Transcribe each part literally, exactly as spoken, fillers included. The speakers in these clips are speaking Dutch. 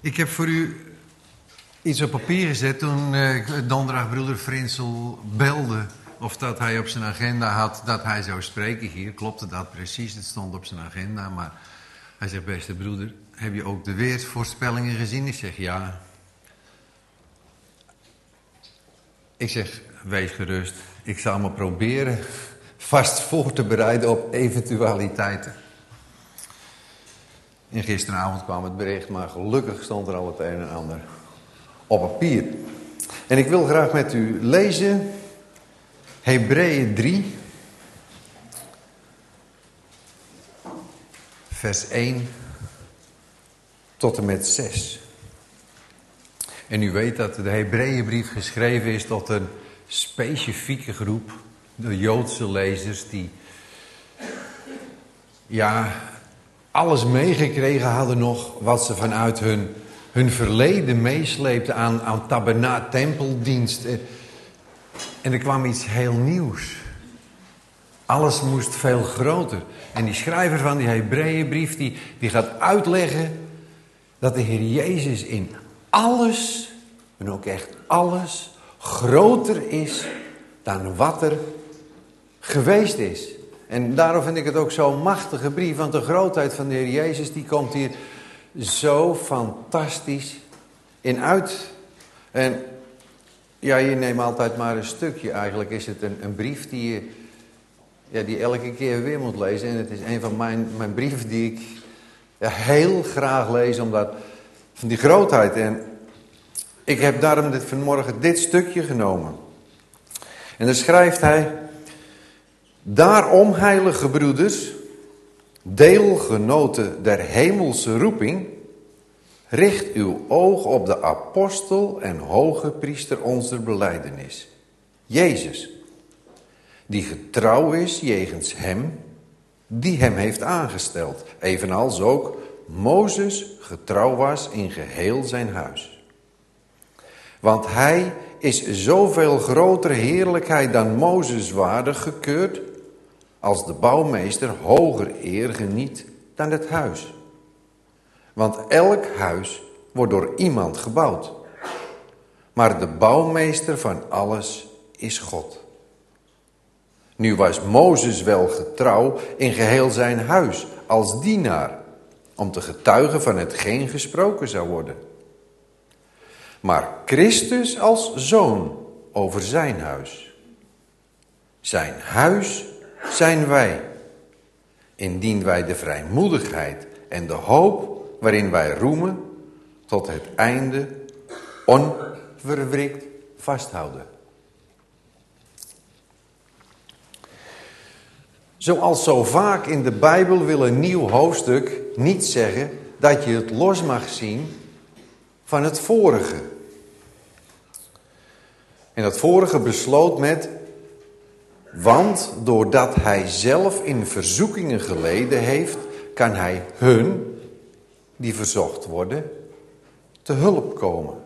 Ik heb voor u iets op papier gezet toen uh, donderdag broeder Frinsel belde of dat hij op zijn agenda had dat hij zou spreken hier. Klopte dat precies, het stond op zijn agenda, maar hij zegt, beste broeder, heb je ook de weersvoorspellingen gezien? Ik zeg, ja. Ik zeg, wees gerust, ik zal me proberen vast voor te bereiden op eventualiteiten. En gisteravond kwam het bericht, maar gelukkig stond er al het een en ander op papier. En ik wil graag met u lezen Hebreeën drie, vers één tot en met zes. En u weet dat de Hebreeënbrief geschreven is tot een specifieke groep, de Joodse lezers die ja, alles meegekregen hadden nog wat ze vanuit hun, hun verleden meesleepten aan, aan tabernakel, tempeldienst. En er kwam iets heel nieuws. Alles moest veel groter. En die schrijver van die Hebreeënbrief die, die gaat uitleggen dat de Heer Jezus in alles, en ook echt alles, groter is dan wat er geweest is. En daarom vind ik het ook zo'n machtige brief, want de grootheid van de Heer Jezus die komt hier zo fantastisch in uit. En ja, je neemt altijd maar een stukje. Eigenlijk is het een, een brief die je ja, die elke keer weer moet lezen. En het is een van mijn, mijn brieven die ik ja, heel graag lees, omdat van die grootheid. En ik heb daarom dit, vanmorgen dit stukje genomen. En dan schrijft hij: daarom, heilige broeders, deelgenoten der hemelse roeping, richt uw oog op de apostel en hoge priester onze belijdenis, Jezus, die getrouw is jegens hem, die hem heeft aangesteld, evenals ook Mozes getrouw was in geheel zijn huis. Want hij is zoveel grotere heerlijkheid dan Mozes waardig gekeurd, als de bouwmeester hoger eer geniet dan het huis. Want elk huis wordt door iemand gebouwd. Maar de bouwmeester van alles is God. Nu was Mozes wel getrouw in geheel zijn huis als dienaar, om te getuigen van hetgeen gesproken zou worden. Maar Christus als zoon over zijn huis. Zijn huis zijn wij, indien wij de vrijmoedigheid en de hoop waarin wij roemen tot het einde onverwrikt vasthouden. Zoals zo vaak in de Bijbel wil een nieuw hoofdstuk niet zeggen dat je het los mag zien van het vorige. En dat vorige besloot met: want doordat hij zelf in verzoekingen geleden heeft, kan hij hun, die verzocht worden, te hulp komen.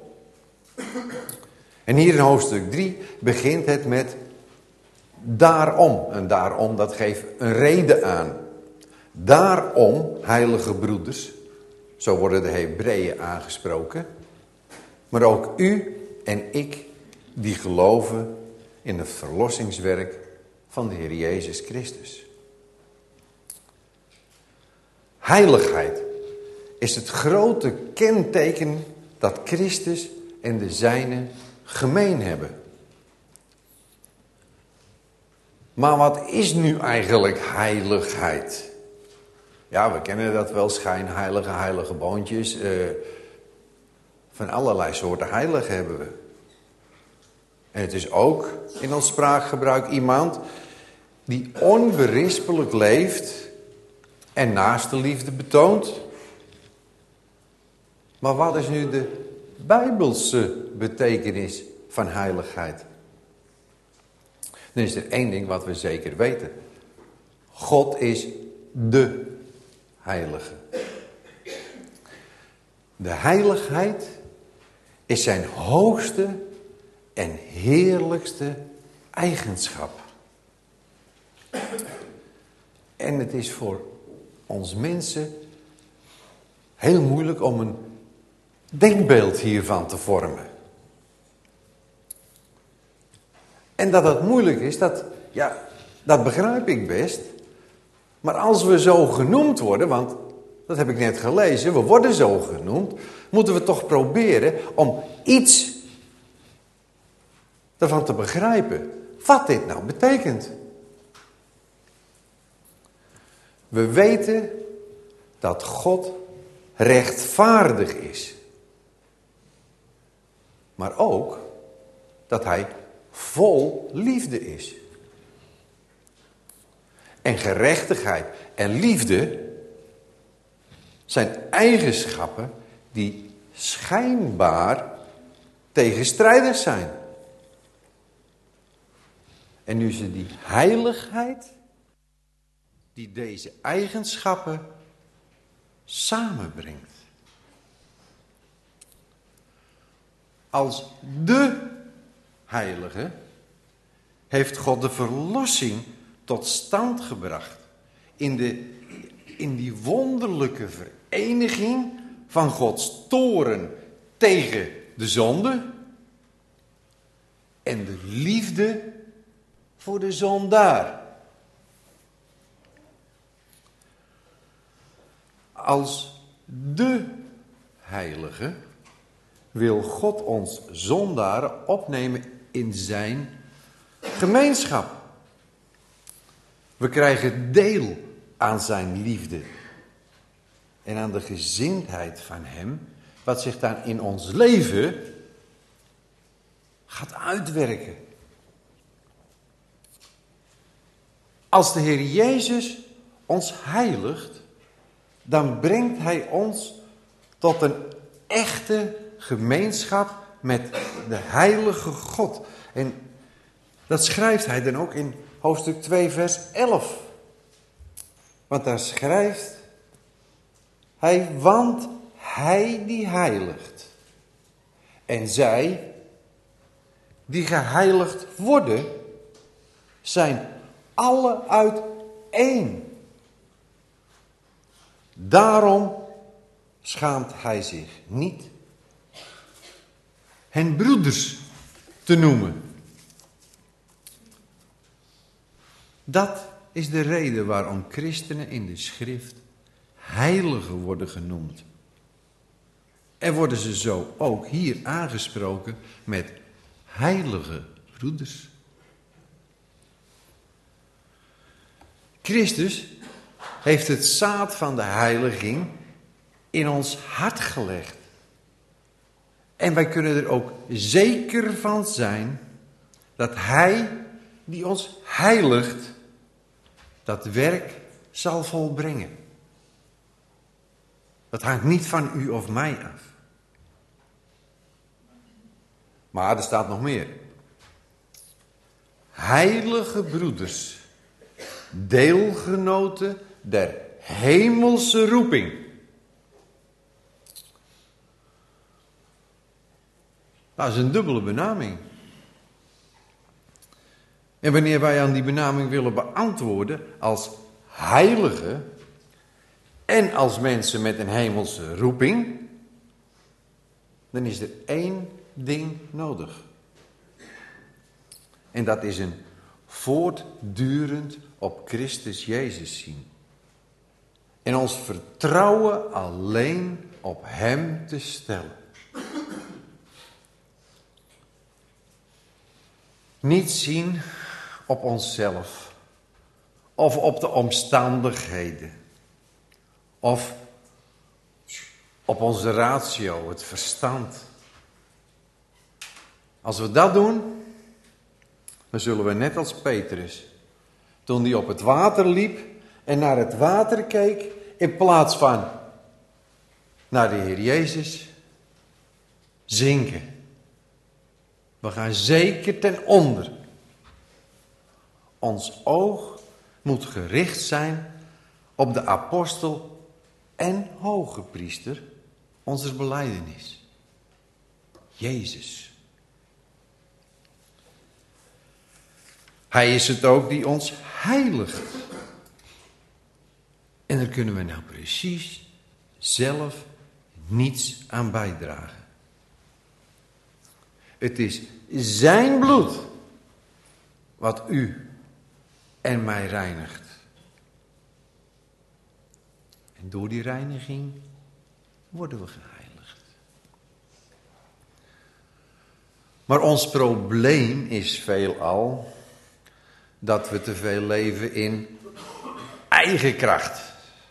En hier in hoofdstuk drie begint het met daarom. En daarom, dat geeft een reden aan. Daarom, heilige broeders, zo worden de Hebreeën aangesproken, maar ook u en ik, die geloven in het verlossingswerk van de Heer Jezus Christus. Heiligheid is het grote kenteken dat Christus en de zijnen gemeen hebben. Maar wat is nu eigenlijk heiligheid? Ja, we kennen dat wel, schijnheilige, heilige boontjes. Uh, van allerlei soorten heilig hebben we. En het is ook in ons spraakgebruik iemand die onberispelijk leeft en naastenliefde betoont. Maar wat is nu de Bijbelse betekenis van heiligheid? Dan is er één ding wat we zeker weten. God is de heilige. De heiligheid is zijn hoogste en heerlijkste eigenschap. En het is voor ons mensen heel moeilijk om een denkbeeld hiervan te vormen. En dat het moeilijk is, dat, ja, dat begrijp ik best. Maar als we zo genoemd worden, want dat heb ik net gelezen, we worden zo genoemd, moeten we toch proberen om iets ervan te begrijpen. Wat dit nou betekent. We weten dat God rechtvaardig is. Maar ook dat hij vol liefde is. En gerechtigheid en liefde zijn eigenschappen die schijnbaar tegenstrijdig zijn. En nu is het die heiligheid die deze eigenschappen samenbrengt. Als de heilige heeft God de verlossing tot stand gebracht. In, de, in die wonderlijke vereniging van Gods toorn tegen de zonde. En de liefde voor de zondaar. Als de heilige wil God ons zondaren opnemen in zijn gemeenschap. We krijgen deel aan zijn liefde en aan de gezindheid van hem, wat zich dan in ons leven gaat uitwerken. Als de Heer Jezus ons heiligt, dan brengt hij ons tot een echte gemeenschap met de heilige God. En dat schrijft hij dan ook in hoofdstuk twee vers elf. Want daar schrijft hij, want hij die heiligt. En zij die geheiligd worden, zijn alle uit één. Daarom schaamt hij zich niet hen broeders te noemen. Dat is de reden waarom christenen in de schrift heiligen worden genoemd. En worden ze zo ook hier aangesproken met heilige broeders. Christus heeft het zaad van de heiliging in ons hart gelegd. En wij kunnen er ook zeker van zijn dat hij die ons heiligt, dat werk zal volbrengen. Dat hangt niet van u of mij af. Maar er staat nog meer. Heilige broeders, deelgenoten der hemelse roeping. Dat is een dubbele benaming. En wanneer wij aan die benaming willen beantwoorden als heilige en als mensen met een hemelse roeping, dan is er één ding nodig. En dat is een voortdurend op Christus Jezus zien. En ons vertrouwen alleen op hem te stellen. Niet zien op onszelf. Of op de omstandigheden. Of op onze ratio, het verstand. Als we dat doen, dan zullen we net als Petrus, toen hij op het water liep en naar het water keek, in plaats van naar de Heer Jezus, zinken. We gaan zeker ten onder. Ons oog moet gericht zijn op de apostel en hoge priester onze belijdenis. Jezus. Hij is het ook die ons heiligt. En daar kunnen we nou precies zelf niets aan bijdragen. Het is zijn bloed wat u en mij reinigt. En door die reiniging worden we geheiligd. Maar ons probleem is veelal dat we te veel leven in eigen kracht.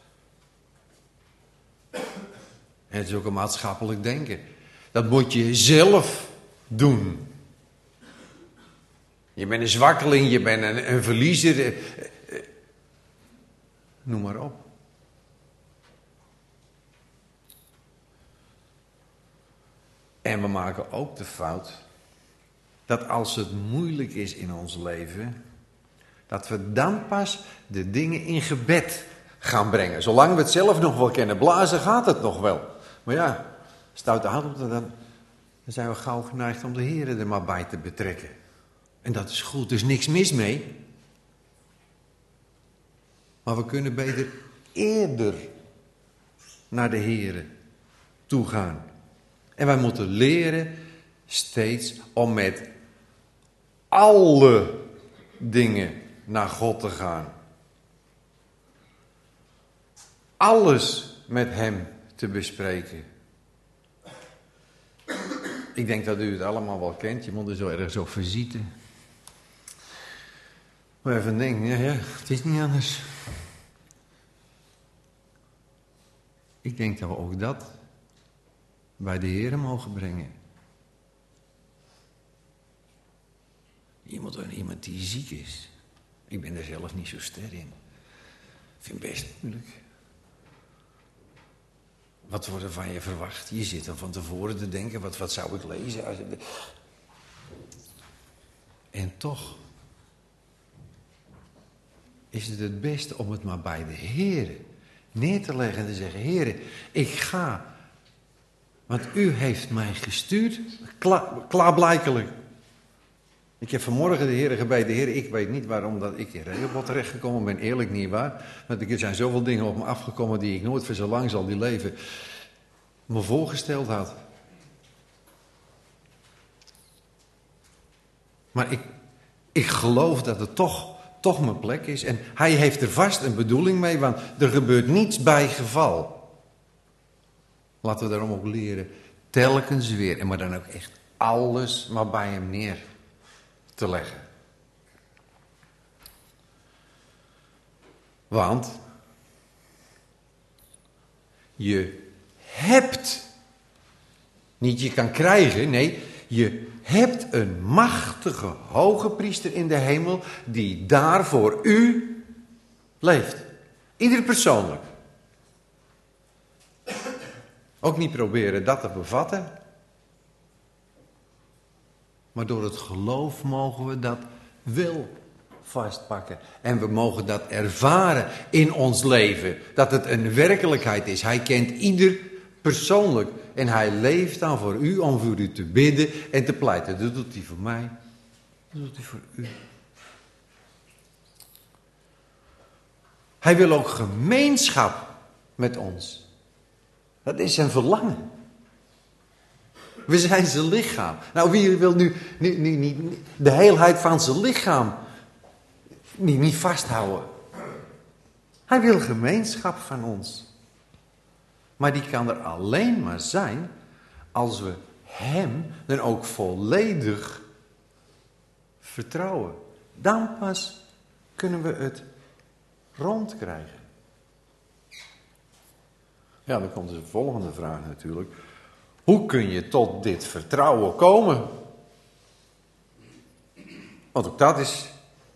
En het is ook een maatschappelijk denken. Dat moet je zelf doen. Je bent een zwakkeling, je bent een, een verliezer. Noem maar op. En we maken ook de fout dat als het moeilijk is in ons leven, dat we dan pas de dingen in gebed gaan brengen. Zolang we het zelf nog wel kennen blazen, gaat het nog wel. Maar ja, stoute hand, dan, dan zijn we gauw geneigd om de Heer er maar bij te betrekken. En dat is goed, er is niks mis mee. Maar we kunnen beter eerder naar de Heer toe gaan. En wij moeten leren steeds om met alle dingen naar God te gaan. Alles met hem te bespreken. Ik denk dat u het allemaal wel kent. Je moet er zo ergens op visite. Maar even denken, ja, ja, het is niet anders. Ik denk dat we ook dat bij de Heer mogen brengen. Iemand, iemand die ziek is. Ik ben er zelf niet zo ster in. Ik vind het best moeilijk. Wat wordt er van je verwacht? Je zit er van tevoren te denken, wat, wat zou ik lezen? Als ik... En toch is het het beste om het maar bij de Heer neer te leggen en te zeggen: Heer, ik ga, want u heeft mij gestuurd, Kla- klaarblijkelijk. Ik heb vanmorgen de Heer gebeden: Heer, ik weet niet waarom dat ik in Rehoboth terechtgekomen ben, eerlijk niet waar. Want er zijn zoveel dingen op me afgekomen die ik nooit voor zo lang zal die leven me voorgesteld had. Maar ik, ik geloof dat het toch, toch mijn plek is. En hij heeft er vast een bedoeling mee, want er gebeurt niets bij geval. Laten we daarom ook leren, telkens weer, en maar dan ook echt alles maar bij hem neer te leggen. Want je hebt, niet je kan krijgen, nee, je hebt een machtige hoge priester in de hemel die daar voor u leeft. Ieder persoonlijk. Ook niet proberen dat te bevatten. Maar door het geloof mogen we dat wel vastpakken. En we mogen dat ervaren in ons leven. Dat het een werkelijkheid is. Hij kent ieder persoonlijk. En hij leeft dan voor u om voor u te bidden en te pleiten. Dat doet hij voor mij. Dat doet hij voor u. Hij wil ook gemeenschap met ons. Dat is zijn verlangen. We zijn zijn lichaam. Nou, wie wil nu, nu, nu, nu de heelheid van zijn lichaam niet, niet vasthouden? Hij wil gemeenschap van ons. Maar die kan er alleen maar zijn als we hem dan ook volledig vertrouwen. Dan pas kunnen we het rondkrijgen. Ja, dan komt de volgende vraag natuurlijk. Hoe kun je tot dit vertrouwen komen? Want ook dat is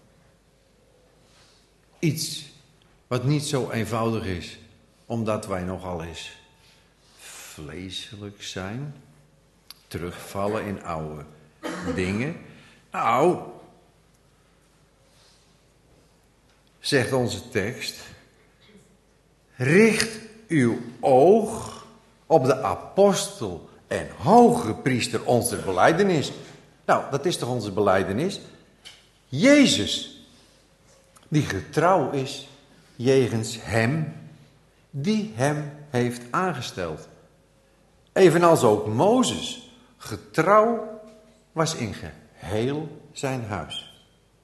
iets wat niet zo eenvoudig is. Omdat wij nogal eens vleeselijk zijn. Terugvallen in oude dingen. Nou, zegt onze tekst. Richt uw oog op de apostel en hoge priester onze belijdenis. Nou, dat is toch onze belijdenis? Jezus, die getrouw is jegens hem, die hem heeft aangesteld. Evenals ook Mozes getrouw was in geheel zijn huis.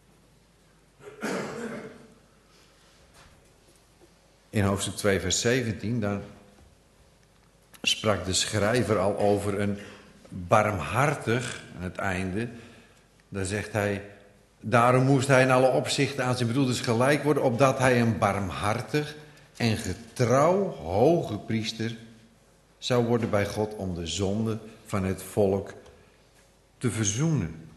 In hoofdstuk twee vers zeventien, daar sprak de schrijver al over een barmhartig, aan het einde, daar zegt hij, daarom moest hij in alle opzichten aan zijn broeders gelijk worden, opdat hij een barmhartig en getrouw hoge priester zou worden bij God om de zonde van het volk te verzoenen.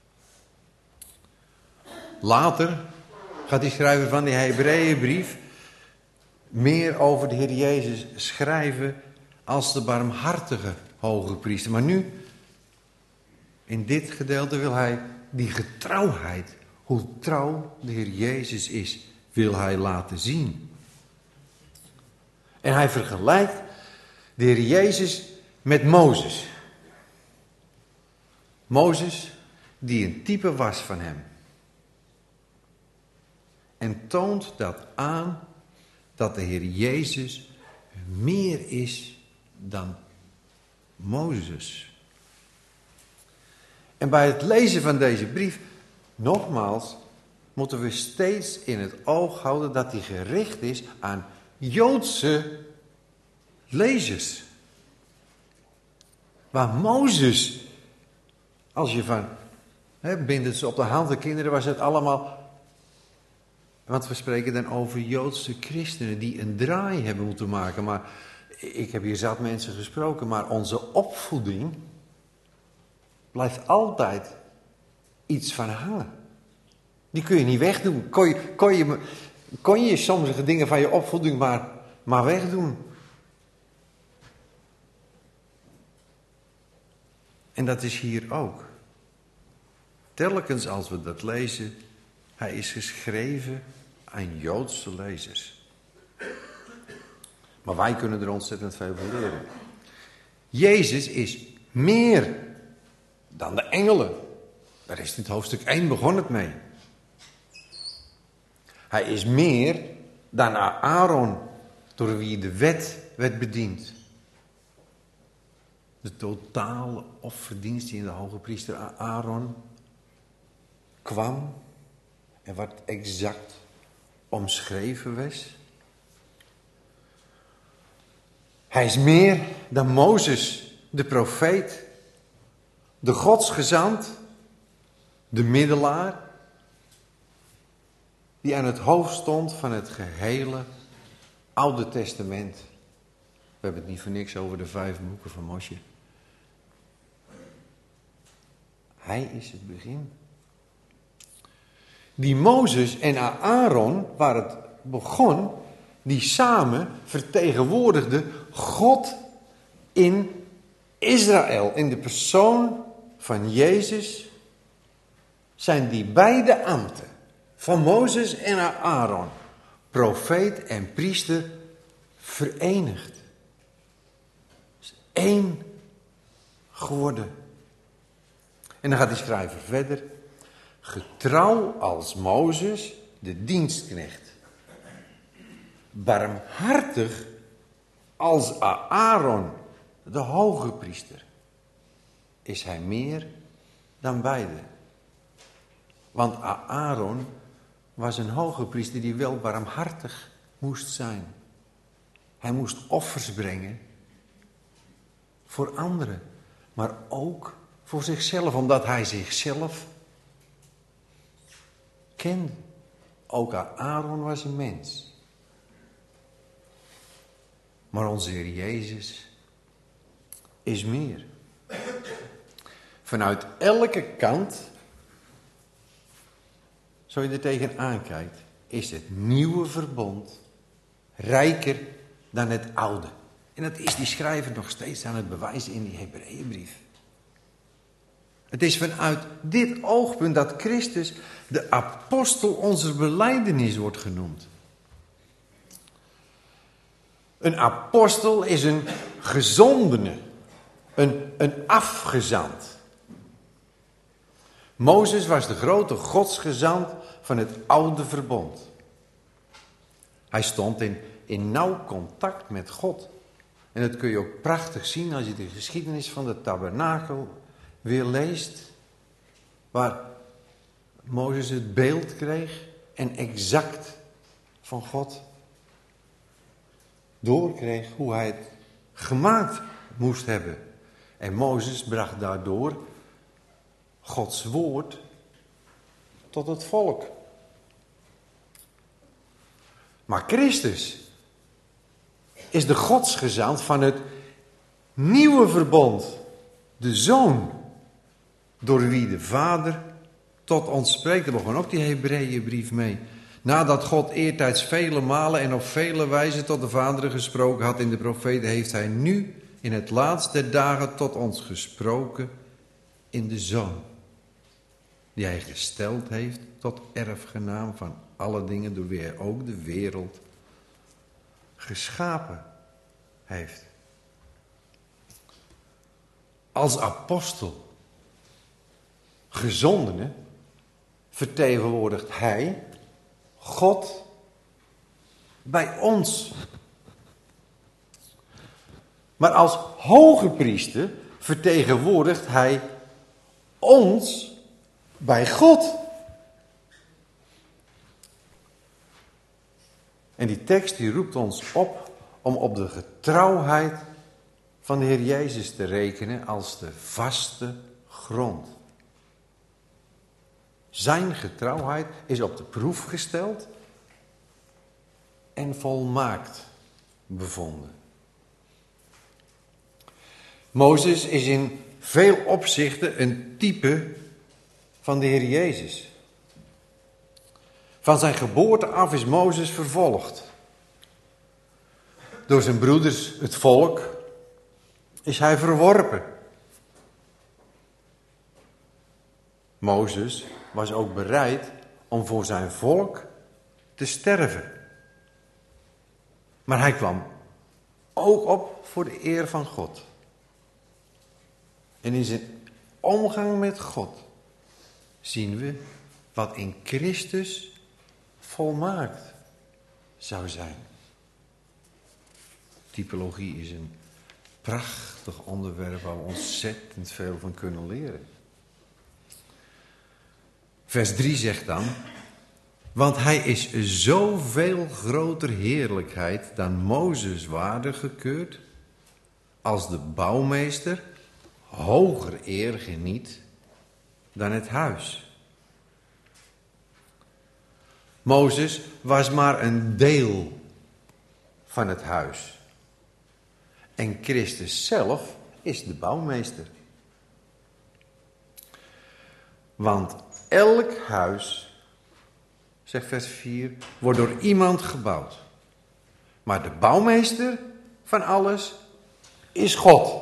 Later gaat die schrijver van die Hebreeënbrief meer over de Heer Jezus schrijven als de barmhartige hoge priester. Maar nu, in dit gedeelte, wil hij die getrouwheid, hoe trouw de Heer Jezus is, wil hij laten zien. En hij vergelijkt de Heer Jezus met Mozes. Mozes, die een type was van hem. En toont dat aan dat de Heer Jezus meer is dan Mozes. En bij het lezen van deze brief, nogmaals, moeten we steeds in het oog houden dat die gericht is aan Joodse lezers. Waar Mozes, als je van, hè, bind het ze op de hand, de kinderen, was het allemaal. Want we spreken dan over Joodse christenen die een draai hebben moeten maken. Maar ik heb hier zat mensen gesproken, maar onze opvoeding blijft altijd iets van hangen. Die kun je niet wegdoen. Kon je, kon je, kon je sommige dingen van je opvoeding maar, maar wegdoen. En dat is hier ook. Telkens als we dat lezen, hij is geschreven aan Joodse lezers. Maar wij kunnen er ontzettend veel van leren. Jezus is meer dan de engelen. Daar is dit hoofdstuk één begon het mee. Hij is meer dan Aaron, door wie de wet werd bediend. De totale offerdienst die in de hoge priester Aaron kwam en wat exact omschreven was. Hij is meer dan Mozes, de profeet, de godsgezant, de middelaar, die aan het hoofd stond van het gehele Oude Testament. We hebben het niet voor niks over de vijf boeken van Mosje. Hij is het begin. Die Mozes en Aaron, waar het begon, die samen vertegenwoordigden God in Israël. In de persoon van Jezus zijn die beide ambten, van Mozes en Aaron, profeet en priester, verenigd. Eén geworden. En dan gaat die schrijver verder. Getrouw als Mozes, de dienstknecht. Barmhartig als Aaron, de hoge priester. Is hij meer dan beide. Want Aaron was een hoge priester die wel barmhartig moest zijn. Hij moest offers brengen voor anderen, maar ook voor zichzelf, omdat hij zichzelf kende. Ook Aaron was een mens. Maar onze Heer Jezus is meer. Vanuit elke kant, zo je er tegenaan kijkt, is het nieuwe verbond rijker dan het oude. En dat is die schrijver nog steeds aan het bewijzen in die Hebreeënbrief. Het is vanuit dit oogpunt dat Christus de apostel onze belijdenis wordt genoemd. Een apostel is een gezondene, een, een afgezant. Mozes was de grote godsgezant van het oude verbond. Hij stond in, in nauw contact met God. En dat kun je ook prachtig zien als je de geschiedenis van de tabernakel weer leest. Waar Mozes het beeld kreeg en exact van God doorkreeg hoe hij het gemaakt moest hebben. En Mozes bracht daardoor Gods woord tot het volk. Maar Christus is de godsgezant van het nieuwe verbond. De Zoon, door wie de Vader tot ons spreekt. Daar begon ook die Hebreeënbrief mee. Nadat God eertijds vele malen en op vele wijzen tot de Vader gesproken had in de profeten, heeft hij nu in het laatst der dagen tot ons gesproken in de Zoon. Die hij gesteld heeft tot erfgenaam van alle dingen, door wie hij ook de wereld geschapen heeft. Als apostel, gezondene, vertegenwoordigt hij God bij ons. Maar als hoge priester vertegenwoordigt hij ons bij God. En die tekst die roept ons op om op de getrouwheid van de Heer Jezus te rekenen als de vaste grond. Zijn getrouwheid is op de proef gesteld en volmaakt bevonden. Mozes is in veel opzichten een type van de Heer Jezus. Van zijn geboorte af is Mozes vervolgd. Door zijn broeders, het volk, is hij verworpen. Mozes was ook bereid om voor zijn volk te sterven. Maar hij kwam ook op voor de eer van God. En in zijn omgang met God zien we wat in Christus volmaakt zou zijn. Typologie is een prachtig onderwerp waar we ontzettend veel van kunnen leren. Vers drie zegt dan: want hij is zoveel groter heerlijkheid dan Mozes waardig gekeurd, als de bouwmeester hoger eer geniet dan het huis. Mozes was maar een deel van het huis. En Christus zelf is de bouwmeester. Want elk huis, zegt vers vier, wordt door iemand gebouwd. Maar de bouwmeester van alles is God.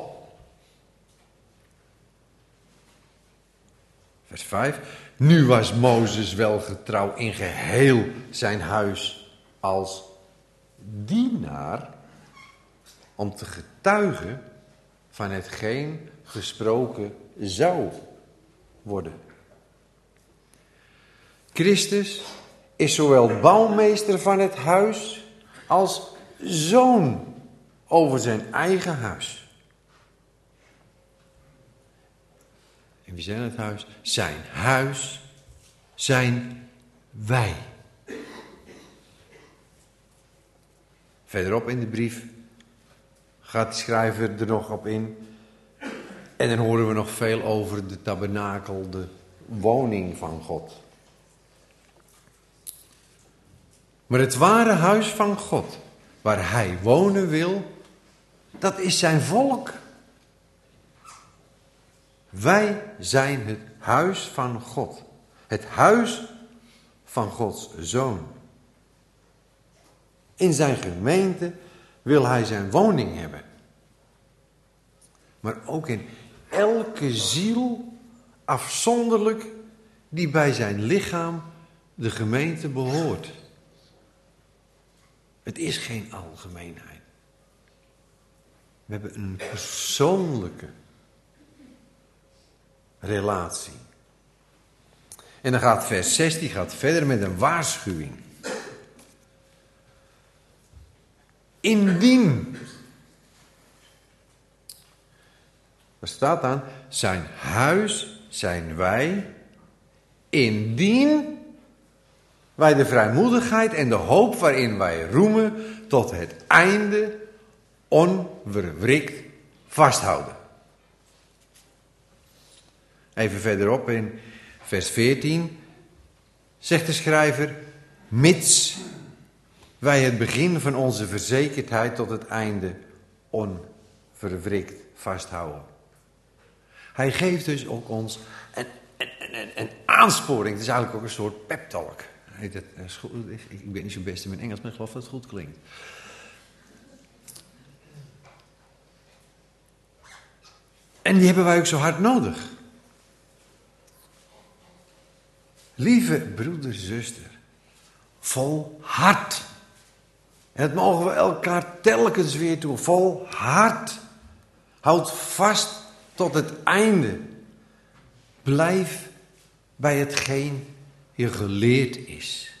Vers vijf. Nu was Mozes wel getrouw in geheel zijn huis als dienaar, om te getuigen van hetgeen gesproken zou worden. Christus is zowel bouwmeester van het huis als zoon over zijn eigen huis. En wie zijn het huis? Zijn huis zijn wij. Verderop in de brief gaat de schrijver er nog op in. En dan horen we nog veel over de tabernakel, de woning van God. Maar het ware huis van God, waar hij wonen wil, dat is zijn volk. Wij zijn het huis van God. Het huis van Gods Zoon. In zijn gemeente wil hij zijn woning hebben. Maar ook in elke ziel afzonderlijk die bij zijn lichaam, de gemeente, behoort. Het is geen algemeenheid. We hebben een persoonlijke relatie. En dan gaat vers zes, die gaat verder met een waarschuwing. Indien Er staat dan, zijn huis zijn wij, indien wij de vrijmoedigheid en de hoop waarin wij roemen tot het einde onverwrikt vasthouden. Even verderop in vers veertien zegt de schrijver, mits wij het begin van onze verzekerdheid tot het einde onverwrikt vasthouden. Hij geeft dus ook ons een, een, een, een aansporing. Het is eigenlijk ook een soort pep talk. Ik ben niet zo best in mijn Engels, maar ik geloof dat het goed klinkt. En die hebben wij ook zo hard nodig. Lieve broeder, zuster, vol hart. En dat mogen we elkaar telkens weer toe. Vol hart. Houd vast tot het einde. Blijf bij hetgeen je geleerd is.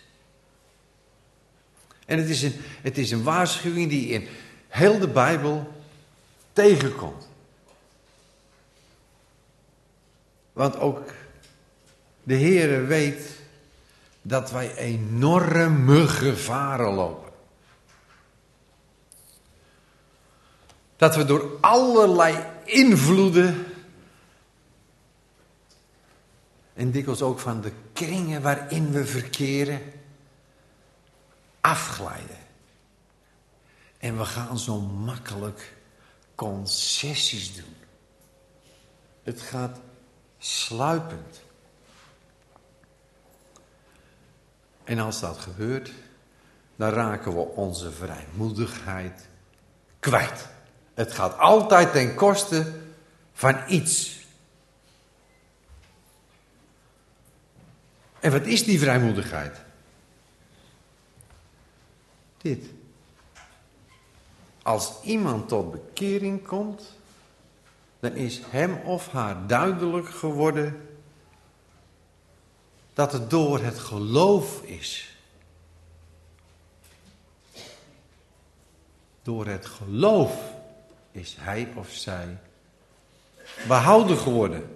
En het is een, het is een waarschuwing die in heel de Bijbel tegenkomt. Want ook de Heere weet dat wij enorme gevaren lopen. Dat we door allerlei invloeden en dikwijls ook van de kringen waarin we verkeren afglijden. En we gaan zo makkelijk concessies doen. Het gaat sluipend. En als dat gebeurt, dan raken we onze vrijmoedigheid kwijt. Het gaat altijd ten koste van iets. En wat is die vrijmoedigheid? Dit. Als iemand tot bekering komt, dan is hem of haar duidelijk geworden dat het door het geloof is. Door het geloof is hij of zij behouden geworden.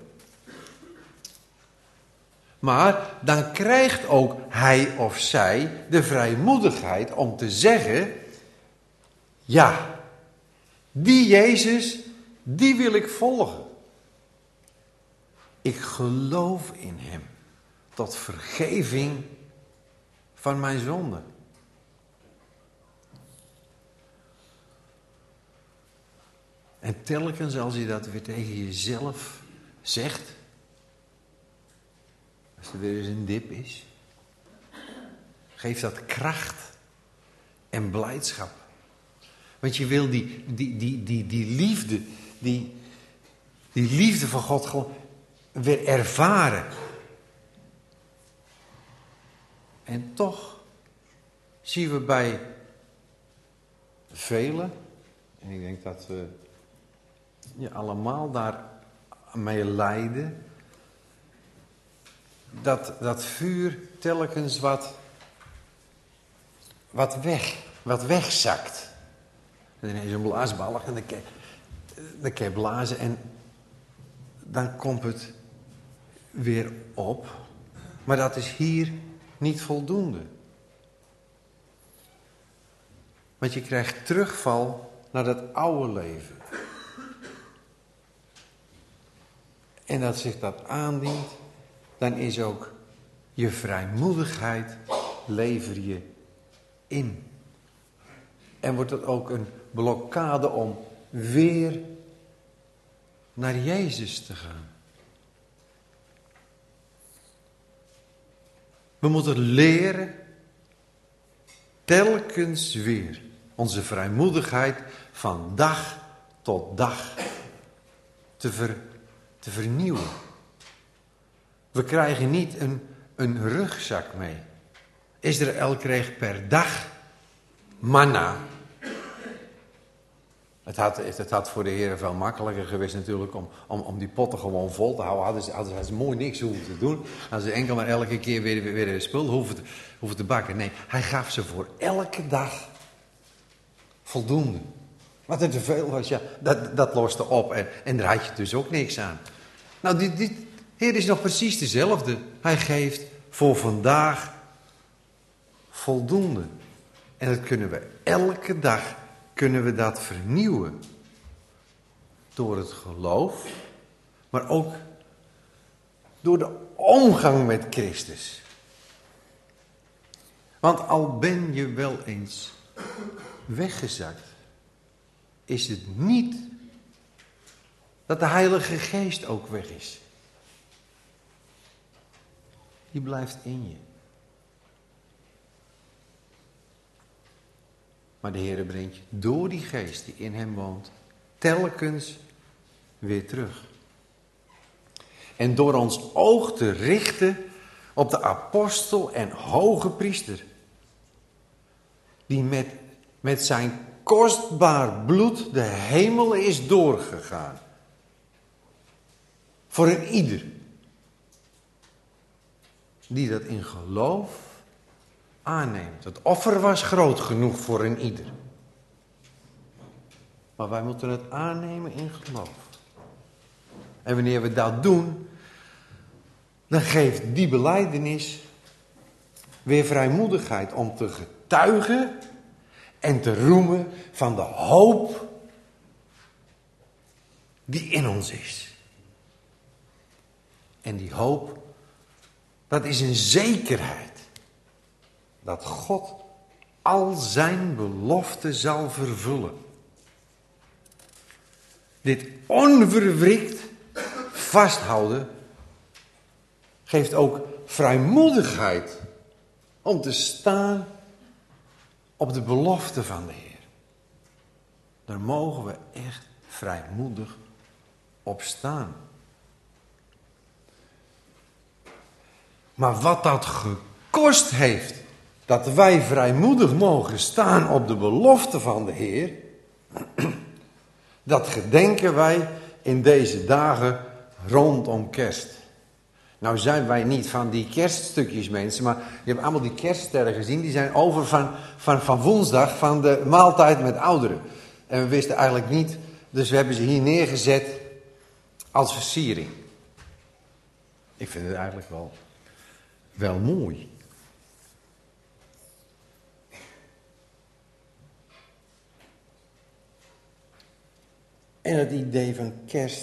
Maar dan krijgt ook hij of zij de vrijmoedigheid om te zeggen, ja, die Jezus, die wil ik volgen. Ik geloof in hem tot vergeving van mijn zonde. En telkens als je dat weer tegen jezelf zegt, als er weer eens een dip is, geeft dat kracht en blijdschap. Want je wil die, die, die, die, die liefde, die, die liefde van God gewoon weer ervaren. En toch zien we bij velen, en ik denk dat we ja, allemaal daarmee lijden, dat dat vuur telkens wat, wat weg, wat wegzakt. En dan is een blaasbalg en dan kan, dan kan je blazen en dan komt het weer op. Maar dat is hier niet voldoende. Want je krijgt terugval naar dat oude leven. En dat zich dat aandient, dan is ook je vrijmoedigheid lever je in. En wordt het ook een blokkade om weer naar Jezus te gaan. We moeten leren telkens weer onze vrijmoedigheid van dag tot dag te, ver, te vernieuwen. We krijgen niet een, een rugzak mee. Israël kreeg per dag manna. Het had, het had voor de heren veel makkelijker geweest natuurlijk om, om, om die potten gewoon vol te houden. Hadden ze, hadden ze mooi niks hoeven te doen. Hadden ze enkel maar elke keer weer, weer, weer een spul hoeven te, hoeven te bakken. Nee, hij gaf ze voor elke dag voldoende. Wat er te veel was, ja, dat, dat loste op en, en daar had je dus ook niks aan. Nou, dit, dit Heer is nog precies dezelfde. Hij geeft voor vandaag voldoende. En dat kunnen we elke dag, kunnen we dat vernieuwen. Door het geloof, maar ook door de omgang met Christus. Want al ben je wel eens weggezakt, is het niet dat de Heilige Geest ook weg is. Die blijft in je. Maar de Heer brengt je door die Geest die in hem woont, telkens weer terug. En door ons oog te richten op de apostel en hoge priester, die met, met zijn kostbaar bloed de hemel is doorgegaan. Voor een ieder die dat in geloof aanneemt. Het offer was groot genoeg voor een ieder. Maar wij moeten het aannemen in geloof. En wanneer we dat doen, dan geeft die belijdenis weer vrijmoedigheid om te getuigen en te roemen van de hoop die in ons is. En die hoop, dat is een zekerheid dat God al zijn beloften zal vervullen. Dit onverwrikt vasthouden geeft ook vrijmoedigheid om te staan op de belofte van de Heer. Daar mogen we echt vrijmoedig op staan. Maar wat dat gekost heeft, dat wij vrijmoedig mogen staan op de belofte van de Heer, dat gedenken wij in deze dagen rondom kerst. Nou zijn wij niet van die kerststukjes mensen, maar je hebt allemaal die kerststerren gezien, die zijn over van, van, van woensdag, van de maaltijd met ouderen. En we wisten eigenlijk niet, dus we hebben ze hier neergezet als versiering. Ik vind het eigenlijk wel, wel mooi. En het idee van kerst,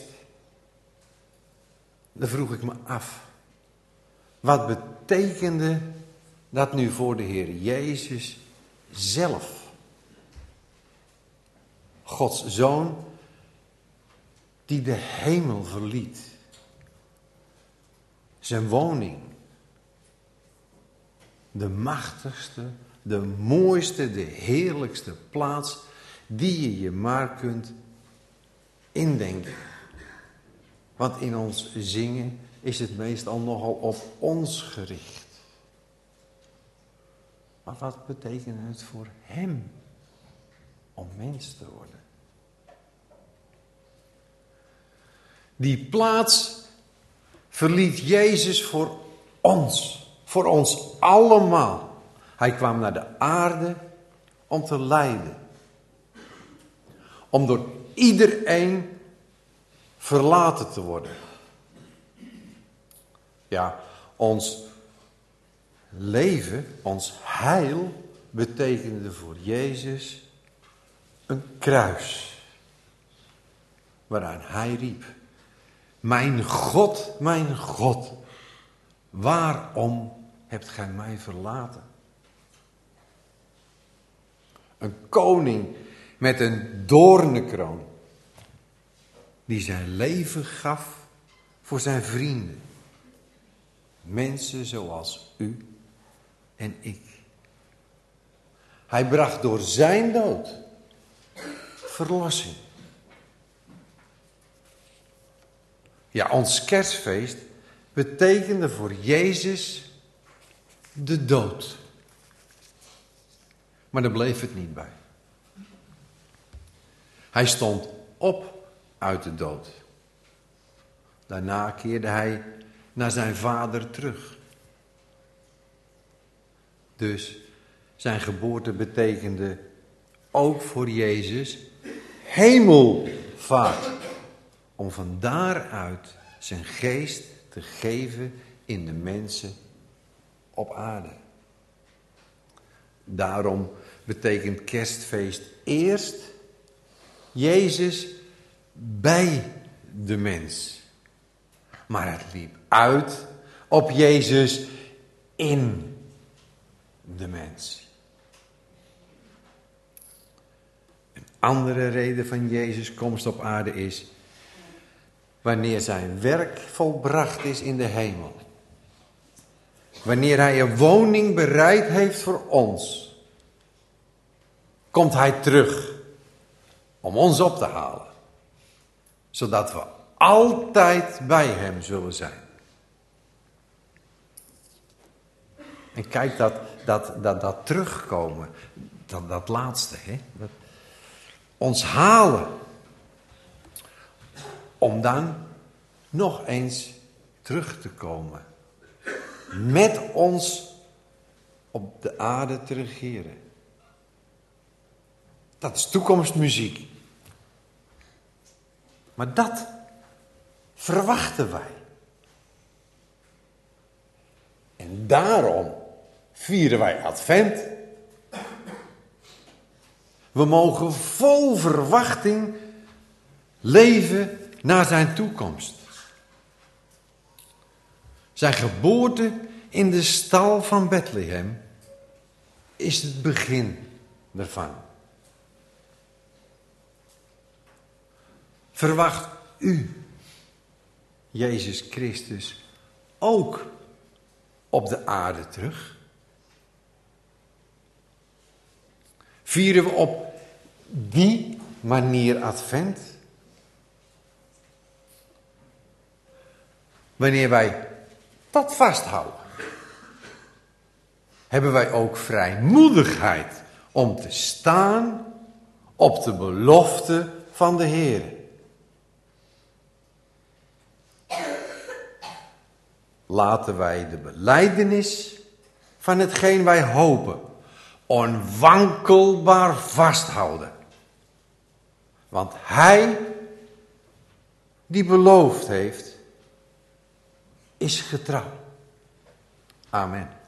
dan vroeg ik me af. Wat betekende dat nu voor de Heer Jezus zelf? Gods Zoon die de hemel verliet. Zijn woning. De machtigste, de mooiste, de heerlijkste plaats die je je maar kunt indenken. Want in ons zingen is het meestal nogal op ons gericht. Maar wat betekent het voor hem om mens te worden? Die plaats verliet Jezus voor ons, voor ons allemaal. Hij kwam naar de aarde om te lijden. Om door iedereen verlaten te worden. Ja, ons leven, ons heil betekende voor Jezus een kruis. Waaraan hij riep: mijn God, mijn God, waarom hebt gij mij verlaten? Een koning met een doornenkroon, die zijn leven gaf voor zijn vrienden. Mensen zoals u en ik. Hij bracht door zijn dood verlossing. Ja, ons kerstfeest betekende voor Jezus de dood. Maar daar bleef het niet bij. Hij stond op uit de dood. Daarna keerde hij naar zijn vader terug. Dus zijn geboorte betekende ook voor Jezus hemelvaart. Om van daaruit zijn geest te geven in de mensen op aarde. Daarom betekent kerstfeest eerst Jezus bij de mens. Maar het liep uit op Jezus in de mens. Een andere reden van Jezus' komst op aarde is wanneer zijn werk volbracht is in de hemel. Wanneer hij een woning bereid heeft voor ons, komt hij terug om ons op te halen. Zodat we altijd bij hem zullen zijn. En kijk, dat, dat, dat, dat terugkomen, dat, dat laatste, hè? Dat, ons halen. Om dan nog eens terug te komen. Met ons op de aarde te regeren. Dat is toekomstmuziek. Maar dat verwachten wij. En daarom vieren wij Advent. We mogen vol verwachting leven naar zijn toekomst. Zijn geboorte in de stal van Bethlehem is het begin ervan. Verwacht u Jezus Christus ook op de aarde terug? Vieren we op die manier Advent? Wanneer wij dat vasthouden, hebben wij ook vrijmoedigheid om te staan op de belofte van de Heer. Laten wij de belijdenis van hetgeen wij hopen onwankelbaar vasthouden. Want hij die beloofd heeft, is getrouw. Amen.